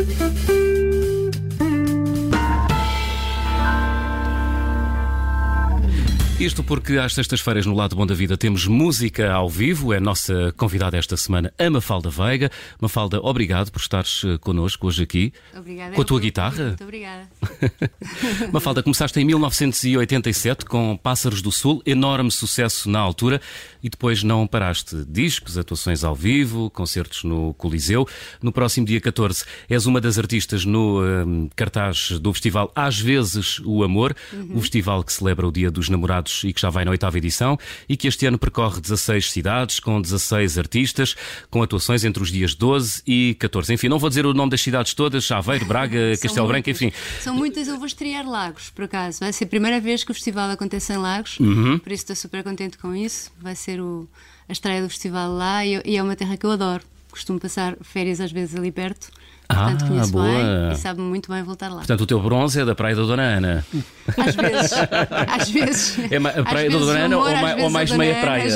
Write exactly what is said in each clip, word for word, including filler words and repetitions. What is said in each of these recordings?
Isto porque às sextas-feiras no Lado Bom da Vida temos música ao vivo. É a nossa convidada esta semana, a Mafalda Veiga. Mafalda, obrigado por estares connosco hoje aqui. Obrigada. Com a tua guitarra. Muito obrigada. Mafalda, começaste em mil novecentos e oitenta e sete com Pássaros do Sul, enorme sucesso na altura, e depois não paraste. Discos, atuações ao vivo, concertos no Coliseu. No próximo dia catorze és uma das artistas no um, cartaz do festival Às Vezes o Amor, uhum. o festival que celebra o Dia dos Namorados e que já vai na oitava edição e que este ano percorre dezasseis cidades com dezasseis artistas, com atuações entre os dias doze e catorze. Enfim, não vou dizer o nome das cidades todas, Aveiro, Braga, Castelo Branco, enfim. São muitas, eu vou estrear Lagos, por acaso. Vai ser a primeira vez que o festival acontece em Lagos, uhum. por isso estou super contente com isso. Vai ser o, a estreia do festival lá e, e é uma terra que eu adoro. Costumo passar férias às vezes ali perto. Portanto, ah, conheço boa. bem e sabe muito bem voltar lá. Portanto, o teu bronze é da Praia da Dona Ana. Às vezes. Às vezes. É a Praia da Dona Ana ou, mais, ou mais meia praia?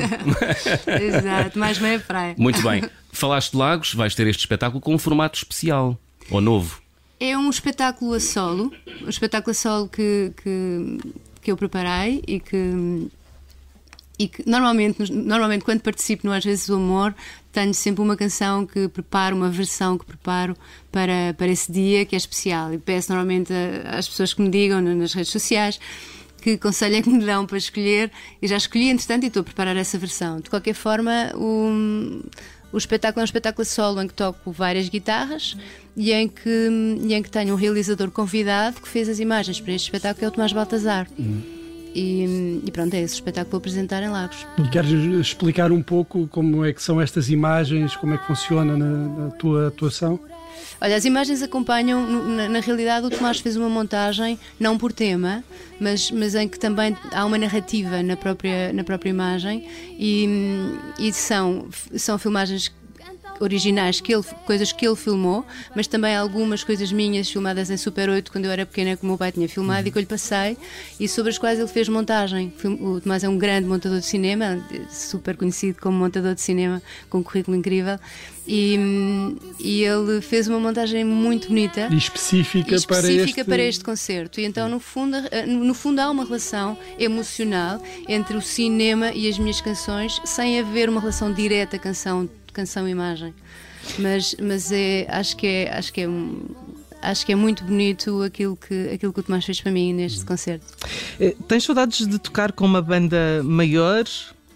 Exato, mais meia praia. Muito bem. Falaste de Lagos, vais ter este espetáculo com um formato especial, ou novo. É um espetáculo a solo. Um espetáculo a solo que, que, que eu preparei e que... E que normalmente, normalmente quando participo no Às Vezes o Amor, tenho sempre uma canção que preparo, uma versão que preparo para, para esse dia que é especial. E peço normalmente às pessoas que me digam nas redes sociais que conselho é que me dão para escolher. E já escolhi, entretanto, e estou a preparar essa versão. De qualquer forma, o, o espetáculo é um espetáculo solo em que toco várias guitarras e em que, e em que tenho um realizador convidado que fez as imagens para este espetáculo, que é o Tomás Baltazar. Hum. E, e pronto, é esse espetáculo que vou apresentar em Lagos. E queres explicar um pouco como é que são estas imagens, como é que funciona na, na tua atuação? Olha, as imagens acompanham, na, na realidade o Tomás fez uma montagem, não por tema, mas, mas em que também há uma narrativa na própria, na própria imagem e, e são, são filmagens originais, que ele, coisas que ele filmou, mas também algumas coisas minhas filmadas em Super oito quando eu era pequena, que o meu pai tinha filmado uhum. e que eu lhe passei e sobre as quais ele fez montagem. O Tomás é um grande montador de cinema, super conhecido como montador de cinema, com um currículo incrível, e, e ele fez uma montagem muito bonita e específica, e específica para, este... para este concerto. E então no fundo, no fundo há uma relação emocional entre o cinema e as minhas canções, sem haver uma relação direta canção canção-imagem, mas, mas é, acho que é, acho que é, acho que é muito bonito aquilo que, aquilo que o Tomás fez para mim neste concerto. Tens saudades de tocar com uma banda maior?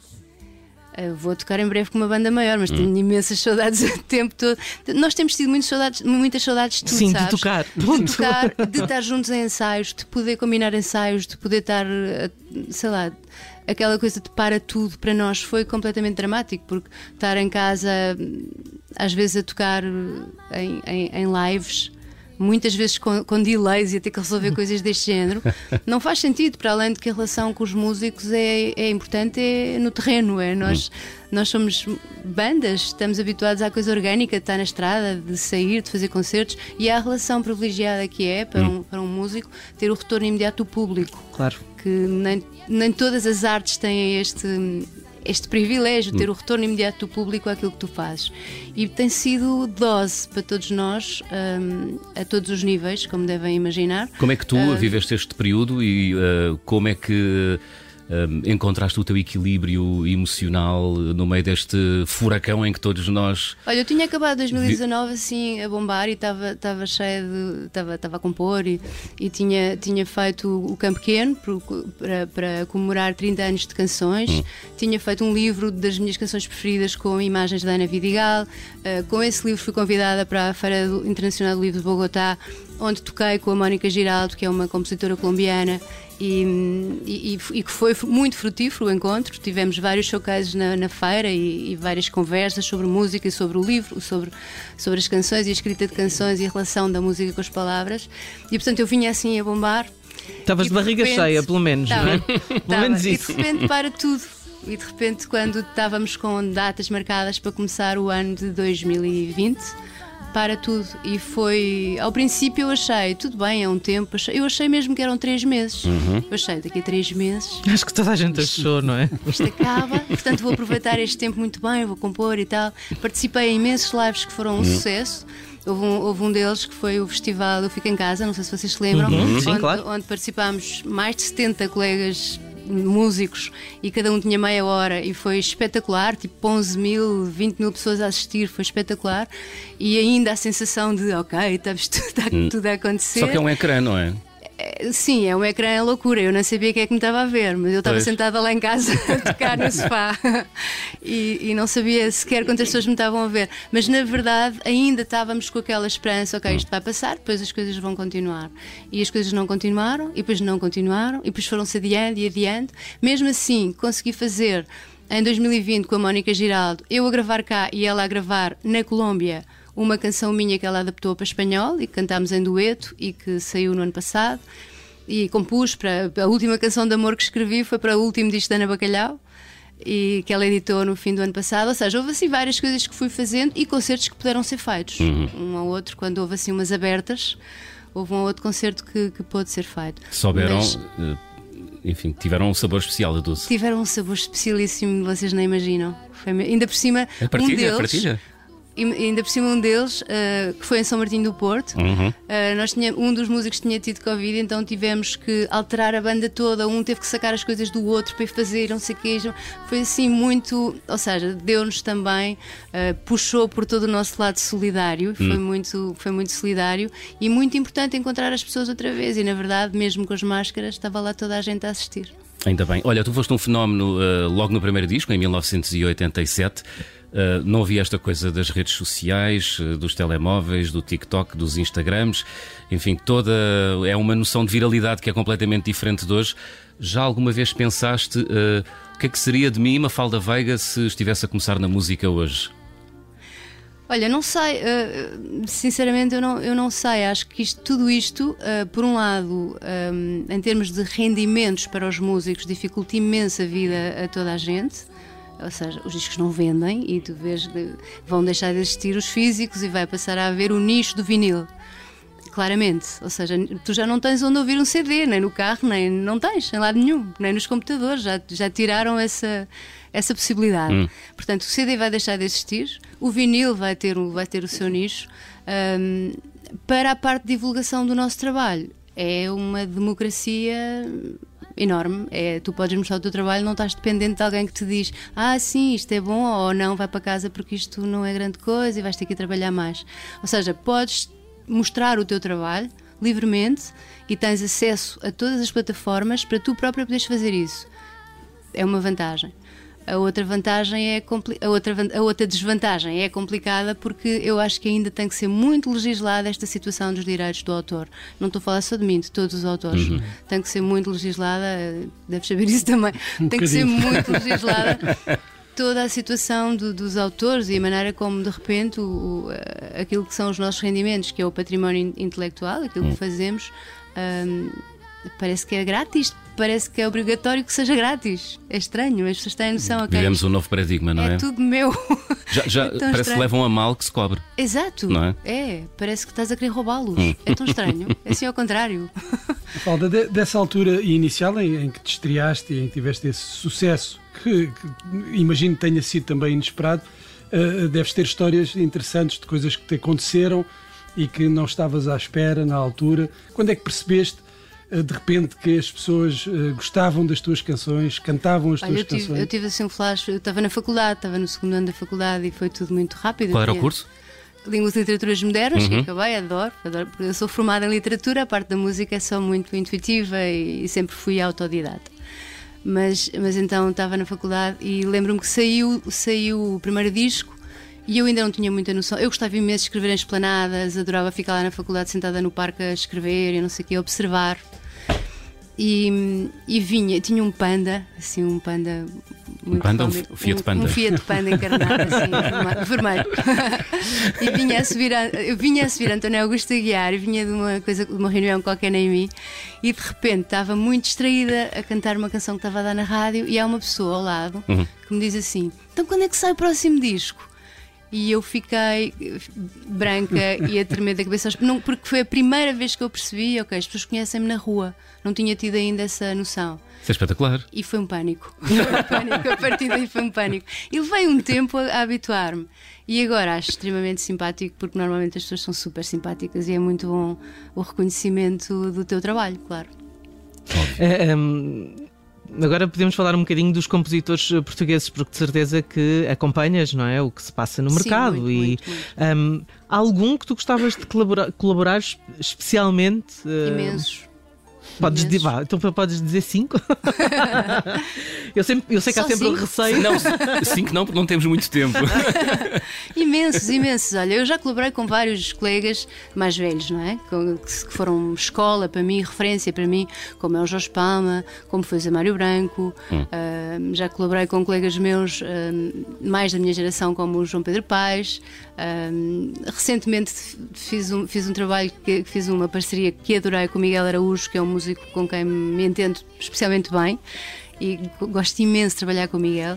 Eu vou tocar em breve com uma banda maior, mas hum. tenho imensas saudades o tempo todo. Nós temos tido muitas saudades, muitas saudades de tudo, Sim, sabes? de tocar. De tocar, de estar juntos em ensaios, de poder combinar ensaios, de poder estar, sei lá, aquela coisa de para tudo para nós foi completamente dramático, porque estar em casa às vezes a tocar em, em, em lives, muitas vezes com, com delays e a ter que resolver coisas deste género, não faz sentido, para além de que a relação com os músicos é, é importante, é no terreno, é nós, nós somos bandas, estamos habituados à coisa orgânica de estar na estrada, de sair, de fazer concertos, e há a relação privilegiada que é para um, para um músico ter o retorno imediato do público. Claro. Que nem, nem todas as artes têm este, este privilégio de ter o retorno imediato do público àquilo que tu fazes. E tem sido dose para todos nós, um, a todos os níveis, como devem imaginar. Como é que tu uh, viveste este período e uh, como é que uh, encontraste o teu equilíbrio emocional no meio deste furacão em que todos nós... Olha, eu tinha acabado dois mil e dezanove assim a bombar e estava, estava cheia de... estava, estava a compor e, e tinha, tinha feito o Campo Pequeno para, para comemorar trinta anos de canções. Hum. Tinha feito um livro das minhas canções preferidas com imagens da Ana Vidigal. Uh, com esse livro fui convidada para a Feira Internacional do Livro de Bogotá, onde toquei com a Mónica Giraldo, que é uma compositora colombiana, e, e, e que foi muito frutífero o encontro. Tivemos vários showcases na, na feira e, e várias conversas sobre música e sobre o livro, sobre, sobre as canções e a escrita de canções e a relação da música com as palavras. E portanto eu vinha assim a bombar. Estavas de barriga repente, cheia, pelo menos, tava, não é? Tava, pelo menos e isso. de repente para tudo. E de repente, quando estávamos com datas marcadas para começar o ano de dois mil e vinte, para tudo. E foi, ao princípio eu achei, tudo bem, é um tempo, eu achei mesmo que eram três meses. Uhum. Eu achei, daqui a três meses acho que toda a gente achou, não é? Isto acaba, portanto vou aproveitar este tempo muito bem, vou compor e tal. Participei em imensos lives que foram um uhum. sucesso. Houve um, houve um deles que foi o festival Eu Fico em Casa, não sei se vocês se lembram, Uhum, sim, onde, claro. onde participámos mais de setenta colegas músicos e cada um tinha meia hora e foi espetacular, tipo onze mil, vinte mil pessoas a assistir, foi espetacular e ainda a sensação de ok, estamos tudo, está Hum. tudo a acontecer. Só que é um ecrã, não é? Sim, é um ecrã, é loucura. Eu não sabia quem é que me estava a ver, mas eu estava Pois. sentada lá em casa a tocar no sofá e, e não sabia sequer quantas pessoas me estavam a ver. Mas na verdade ainda estávamos com aquela esperança: ok, isto vai passar, depois as coisas vão continuar. E as coisas não continuaram, e depois não continuaram, e depois foram-se adiante e adiante. Mesmo assim, consegui fazer em dois mil e vinte com a Mónica Giraldo, eu a gravar cá e ela a gravar na Colômbia, uma canção minha que ela adaptou para espanhol e que cantámos em dueto e que saiu no ano passado, e compus para a última canção de amor que escrevi, foi para o último disco da Ana Bacalhau e que ela editou no fim do ano passado. Ou seja, houve assim várias coisas que fui fazendo e concertos que puderam ser feitos, Uhum. um ao outro. Quando houve assim umas abertas, houve um ou outro concerto que, que pôde ser feito. Souberam, Mas eh, enfim, tiveram um sabor especial a doce. tiveram um sabor especialíssimo, vocês nem imaginam. Foi me- ainda por cima, A partilha, um deles, a partilha. E ainda por cima um deles, uh, que foi em São Martinho do Porto, Uhum. uh, nós tinha, um dos músicos tinha tido Covid, então tivemos que alterar a banda toda, um teve que sacar as coisas do outro para ir fazer, não sei o que. Foi assim muito, ou seja, deu-nos também, uh, puxou por todo o nosso lado solidário, foi, Hum. muito, foi muito solidário e muito importante encontrar as pessoas outra vez. E na verdade, mesmo com as máscaras, estava lá toda a gente a assistir. Ainda bem. Olha, tu foste um fenómeno eh, logo no primeiro disco, em mil novecentos e oitenta e sete. Uh, não havia esta coisa das redes sociais, uh, dos telemóveis, do TikTok, dos Instagrams, enfim, toda é uma noção de viralidade que é completamente diferente de hoje. Já alguma vez pensaste uh, o que é que seria de mim, Mafalda Veiga, se estivesse a começar na música hoje? Olha, não sei, uh, sinceramente eu não, eu não sei, acho que isto, tudo isto, uh, por um lado, um, em termos de rendimentos para os músicos, dificulta imenso a vida a toda a gente. Ou seja, os discos não vendem e tu vês, de, vão deixar de existir os físicos e vai passar a haver o nicho do vinil. Claramente, ou seja, tu já não tens onde ouvir um C D, nem no carro, nem não tens, em lado nenhum, nem nos computadores, já, já tiraram essa, essa possibilidade. Hum. Portanto, o C D vai deixar de existir, o vinil vai ter, vai ter o seu nicho. Um, para a parte de divulgação do nosso trabalho, é uma democracia enorme. É, tu podes mostrar o teu trabalho, não estás dependente de alguém que te diz: ah, sim, isto é bom, ou não, vai para casa porque isto não é grande coisa e vais ter que ir trabalhar mais. Ou seja, podes mostrar o teu trabalho livremente e tens acesso a todas as plataformas para tu próprio poderes fazer isso. É uma vantagem. A outra vantagem é compli- a outra, van- a outra desvantagem é complicada, porque eu acho que ainda tem que ser muito legislada esta situação dos direitos do autor. Não estou a falar só de mim, de todos os autores. Uhum. Tem que ser muito legislada, eh, deves saber isso também. Um tem que ser bocadinho. muito legislada toda a situação do, dos autores e a maneira como de repente o, o, aquilo que são os nossos rendimentos, que é o património in- intelectual, aquilo Hum. que fazemos, hum, parece que é grátis. Parece que é obrigatório que seja grátis. É estranho, as pessoas têm noção. Okay, Vivemos um novo paradigma, não é? é tudo meu. Já, já É tão parece que estranho. levam a mal que se cobre. Exato. Não é? É, parece que estás a querer roubá-los. Hum. É tão estranho. É assim ao contrário. Falda de, dessa altura inicial em, em que te estreaste e em que tiveste esse sucesso, que, que imagino que tenha sido também inesperado, uh, deves ter histórias interessantes de coisas que te aconteceram e que não estavas à espera na altura. Quando é que percebeste uh, de repente que as pessoas uh, gostavam das tuas canções, cantavam as Olha, tuas eu tive, canções? eu tive assim um flash. Eu estava na faculdade, estava no segundo ano da faculdade e foi tudo muito rápido. Qual era o Tinha curso? Línguas e Literaturas Modernas, que Uhum. acabei, adoro, adoro, porque eu sou formada em literatura, a parte da música é só muito intuitiva e, e sempre fui autodidata. Mas, mas então estava na faculdade e lembro-me que saiu, saiu o primeiro disco e eu ainda não tinha muita noção. Eu gostava imenso de escrever em esplanadas, adorava ficar lá na faculdade sentada no parque a escrever e não sei o quê, a observar. E, e vinha, tinha um panda, assim, um panda muito panda, um fome- Fiat Panda? Um, Fiat Panda encarnado, assim, vermelho. E vinha a subir, a, eu vinha a subir António Augusto Aguiar e vinha de uma, coisa, de uma reunião qualquer na E M I e de repente estava muito distraída a cantar uma canção que estava a dar na rádio e há uma pessoa ao lado Uhum. que me diz assim: então quando é que sai o próximo disco? e eu fiquei branca e a tremer da cabeça, não, porque foi a primeira vez que eu percebi, ok, as pessoas conhecem-me na rua, não tinha tido ainda essa noção. Isso é espetacular. E foi um pânico. Foi um pânico. A partir daí foi um pânico. E levei um tempo a, a habituar-me. E agora acho extremamente simpático, porque normalmente as pessoas são super simpáticas e é muito bom o reconhecimento do teu trabalho, claro. É, um, agora podemos falar um bocadinho dos compositores portugueses, porque de certeza que acompanhas, não é, o que se passa no mercado. Sim, muito, e muito, muito. Um, há algum que tu gostavas de colaborar, colaborar especialmente? Uh, Imensos. Podes dizer, vá, então podes dizer cinco? eu, sempre, eu sei que Só há sempre cinco? um receio. Não, cinco não, porque não temos muito tempo. Imensos, imensos. Olha, eu já colaborei com vários colegas mais velhos, não é? Que foram escola para mim, referência para mim, como é o Jorge Palma, como foi o Zé Mário Branco. Hum. Uh, já colaborei com colegas meus, uh, mais da minha geração, como o João Pedro Paes. Uh, recentemente fiz um, fiz um trabalho, que, fiz uma parceria que adorei com o Miguel Araújo, que é um músico com quem me entendo especialmente bem. E gosto imenso de trabalhar com o Miguel,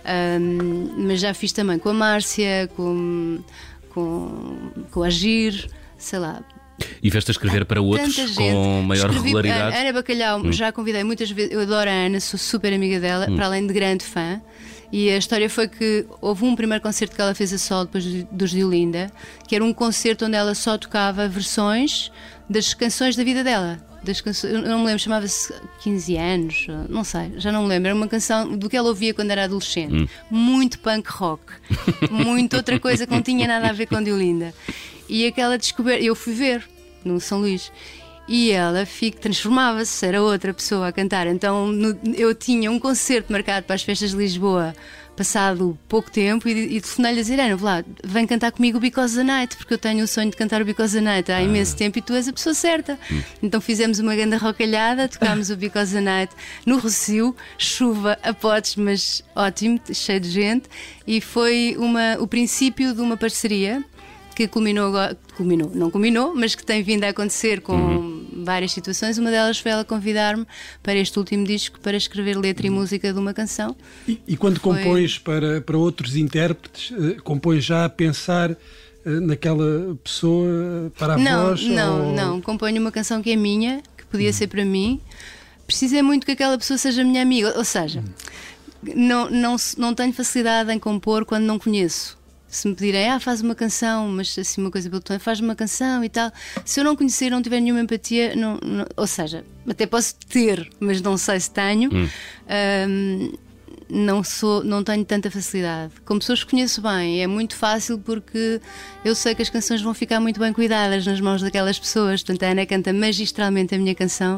um, mas já fiz também com a Márcia, com, com, com a Agir, sei lá. E veste a escrever para outros com maior Escrevi, regularidade? A Ana Bacalhau, hum. já a convidei muitas vezes, eu adoro a Ana, sou super amiga dela, hum. para além de grande fã. E a história foi que houve um primeiro concerto que ela fez a solo depois dos de Olinda, que era um concerto onde ela só tocava versões das canções da vida dela. Das canções, eu não me lembro, chamava-se quinze anos, não sei, já não me lembro. Era uma canção do que ela ouvia quando era adolescente. Hum. Muito punk rock, muito outra coisa que não tinha nada a ver com Diolinda. E aquela descoberta, eu fui ver no São Luís. E ela transformava-se, era outra pessoa a cantar. Então no, eu tinha um concerto marcado para as festas de Lisboa, passado pouco tempo, e, e telefonei-lhe a dizer: Ana, lá, vem cantar comigo o Because the Night, porque eu tenho o sonho de cantar o Because the Night há imenso ah. tempo e tu és a pessoa certa. Hum. Então fizemos uma grande rocalhada, tocámos o Because the Night no Rossio, chuva a potes, mas ótimo, cheio de gente, e foi uma, o princípio de uma parceria que culminou agora, culminou, não culminou, mas que tem vindo a acontecer com uhum. várias situações. Uma delas foi ela convidar-me para este último disco para escrever letra e música de uma canção. E, e quando foi... compões para, para outros intérpretes, uh, compões já a pensar uh, naquela pessoa para a não, voz? Não, ou... não, componho uma canção que é minha, que podia uhum. ser para mim. Precisei muito que aquela pessoa seja minha amiga, ou seja, uhum. não, não, não tenho facilidade em compor quando não conheço. Se me pedirem, ah, faz uma canção, mas assim uma coisa pelo tom, faz uma canção e tal. Se eu não conhecer, não tiver nenhuma empatia, não, não, ou seja, até posso ter, mas não sei se tenho, hum. um, não, sou, não tenho tanta facilidade. Com pessoas que conheço bem, é muito fácil porque eu sei que as canções vão ficar muito bem cuidadas nas mãos daquelas pessoas. Portanto, a Ana canta magistralmente a minha canção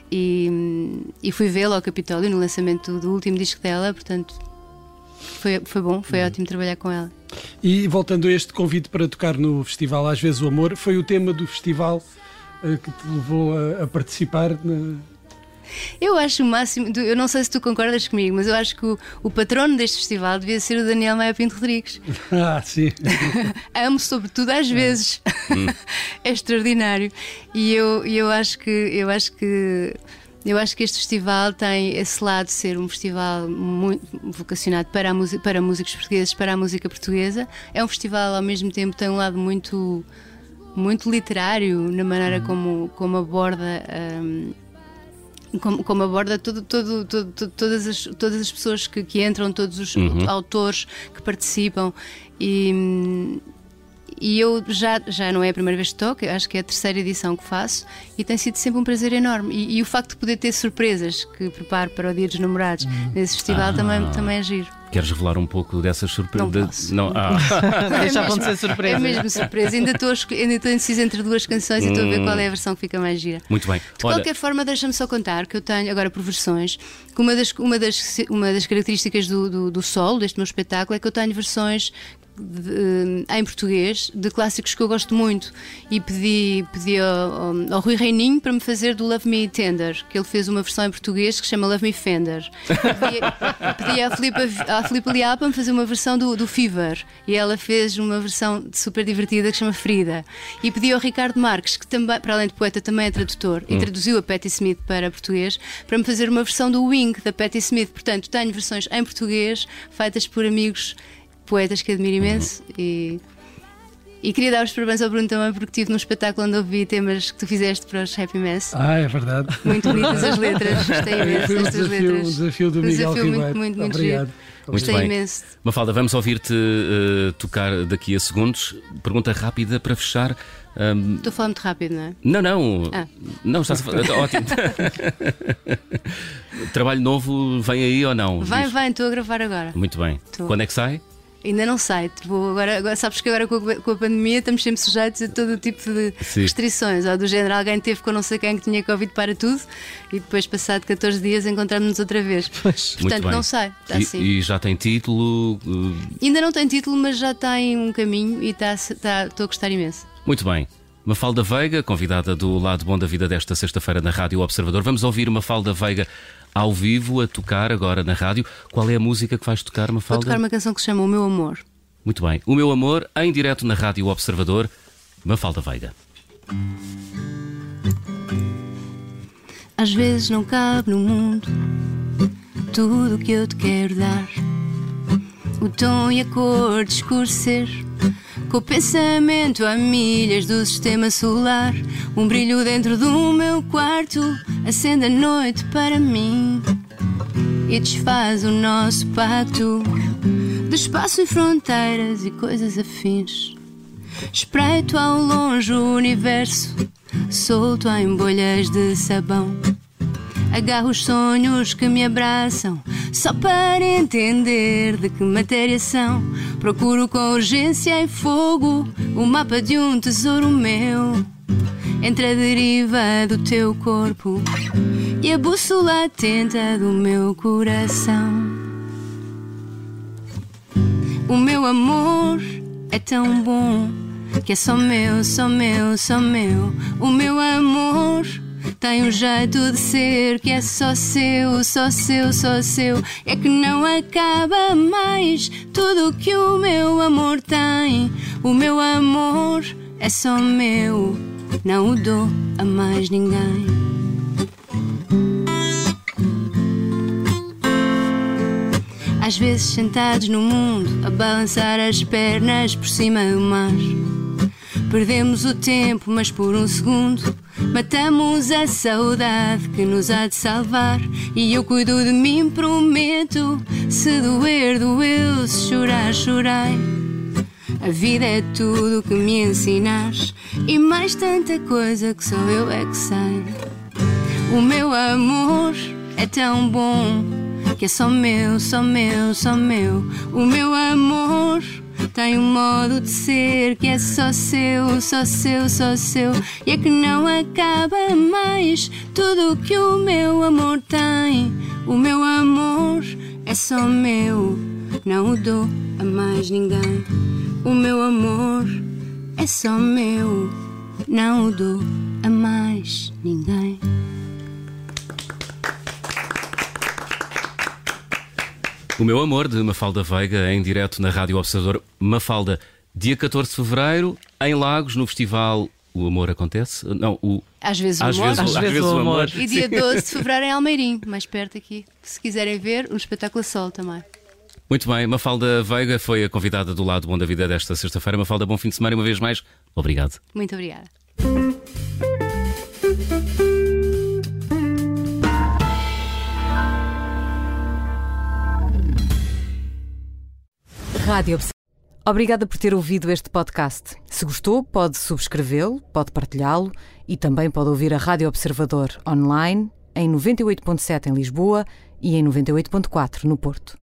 e, e fui vê-la ao Capitólio no lançamento do último disco dela, portanto. Foi, foi bom, foi uhum. ótimo trabalhar com ela. E voltando a este convite para tocar no festival Às Vezes o Amor, foi o tema do festival uh, que te levou a, a participar? Na... Eu acho o máximo, eu não sei se tu concordas comigo, mas eu acho que o, o patrono deste festival devia ser o Daniel Maia Pinto Rodrigues. Ah, sim. Amo sobretudo às vezes. Hum. É extraordinário. E eu, eu acho que eu acho que Eu acho que este festival tem esse lado de ser um festival muito vocacionado para, a música, para músicos portugueses, para a música portuguesa. É um festival, ao mesmo tempo, tem um lado muito, muito literário na maneira uhum. como, como aborda, um, como, como aborda todo, todo, todo, todo, todas, as, todas as pessoas que, que entram, todos os uhum. autores que participam. E, E eu já, já não é a primeira vez que toco, acho que é a terceira edição que faço e tem sido sempre um prazer enorme. E, e o facto de poder ter surpresas que preparo para o Dia dos Namorados hum. nesse festival ah. também, também é giro. Queres revelar um pouco dessas surpresas? Não posso. Não, ah. Deixa acontecer surpresa. É mesmo surpresa. Ainda estou, ainda estou indecisa entre duas canções hum. e estou a ver qual é a versão que fica mais gira. Muito bem. De Olha... qualquer forma, deixa-me só contar que eu tenho, agora por versões, que uma das, uma das, uma das características do, do, do solo, deste meu espetáculo, é que eu tenho versões De, em português de clássicos que eu gosto muito e pedi, pedi ao, ao Rui Reininho para me fazer do Love Me Tender, que ele fez uma versão em português que se chama Love Me Fender. Pedi, pedi à Filipe, à Filipe Leal para me fazer uma versão do, do Fever e ela fez uma versão super divertida que se chama Frida. E pedi ao Ricardo Marques, que também, para além de poeta, também é tradutor hum. e traduziu a Patti Smith para português, para me fazer uma versão do Wing da Patti Smith. Portanto, tenho versões em português feitas por amigos poetas que admiro imenso. E, e queria dar os parabéns ao Bruno também, porque estive num espetáculo onde ouvi temas que tu fizeste para os Happy Mess. Ah, é verdade. Muito bonitas as letras, gostei imenso Foi um destas desafio, letras. um desafio do Um Miguel desafio muito, Ribeiro. muito, muito Obrigado. giro. Muito Gostei bem. imenso. Mafalda, vamos ouvir-te uh, tocar daqui a segundos. Pergunta rápida para fechar. Um... Estou a falar muito rápido, não é? Não, não. Ah. Não, estás a falar. Ótimo. Trabalho novo vem aí ou não? Vai, Diz. vai, estou a gravar agora. Muito bem. Tô. Quando é que sai? Ainda não sei. Vou agora, agora, sabes que agora com a, com a pandemia estamos sempre sujeitos a todo o tipo de Sim. restrições. Ou do género, alguém teve com não sei quem que tinha Covid para tudo e depois, passado catorze dias, encontramos-nos outra vez. Pois. Muito Portanto, bem. não sei. Está E, assim. e já tem título? uh, Ainda não tem título, mas já tem um caminho e está, está, estou a gostar imenso. Muito bem. Mafalda Veiga, convidada do Lado Bom da Vida desta sexta-feira na Rádio Observador. Vamos ouvir Mafalda Veiga ao vivo a tocar agora na rádio. Qual é a música que vais tocar, Vou Mafalda? tocar uma canção que se chama O Meu Amor. Muito bem. O Meu Amor, em direto na Rádio Observador, Mafalda Veiga. Às vezes não cabe no mundo tudo o que eu te quero dar. O tom e a cor de escurecer, com o pensamento a milhas do sistema solar. Um brilho dentro do meu quarto acende a noite para mim e desfaz o nosso pacto de espaço e fronteiras e coisas afins. Espreito ao longe o universo, solto em bolhas de sabão. Agarro os sonhos que me abraçam, só para entender de que matéria são. Procuro com urgência e fogo o mapa de um tesouro meu, entre a deriva do teu corpo e a bússola atenta do meu coração. O meu amor é tão bom que é só meu, só meu, só meu. O meu amor tem um jeito de ser que é só seu, só seu, só seu. É que não acaba mais tudo que o meu amor tem. O meu amor é só meu, não o dou a mais ninguém. Às vezes sentados no mundo, a balançar as pernas por cima do mar, perdemos o tempo, mas por um segundo matamos a saudade que nos há de salvar. E eu cuido de mim, prometo. Se doer, doeu. Se chorar, chorei. A vida é tudo que me ensinares e mais tanta coisa que só eu é que sei. O meu amor é tão bom que é só meu, só meu, só meu. O meu amor tem um modo de ser que é só seu, só seu, só seu. E é que não acaba mais tudo o que o meu amor tem. O meu amor é só meu, não o dou a mais ninguém. O meu amor é só meu, não o dou a mais ninguém. O Meu Amor, de Mafalda Veiga, em direto na Rádio Observador. Mafalda, dia catorze de fevereiro, em Lagos, no festival O Amor Acontece? Não, o... Às vezes o Às amor. vezes, Às às vezes vezes o o amor. amor. E dia doze de fevereiro em Almeirim, mais perto aqui. Se quiserem ver, um espetáculo a sol também. Muito bem, Mafalda Veiga foi a convidada do Lado Bom da Vida desta sexta-feira. Mafalda, bom fim de semana e uma vez mais, obrigado. Muito obrigada. Rádio Observador. Obrigada por ter ouvido este podcast. Se gostou, pode subscrevê-lo, pode partilhá-lo e também pode ouvir a Rádio Observador online em noventa e oito ponto sete em Lisboa e em noventa e oito ponto quatro no Porto.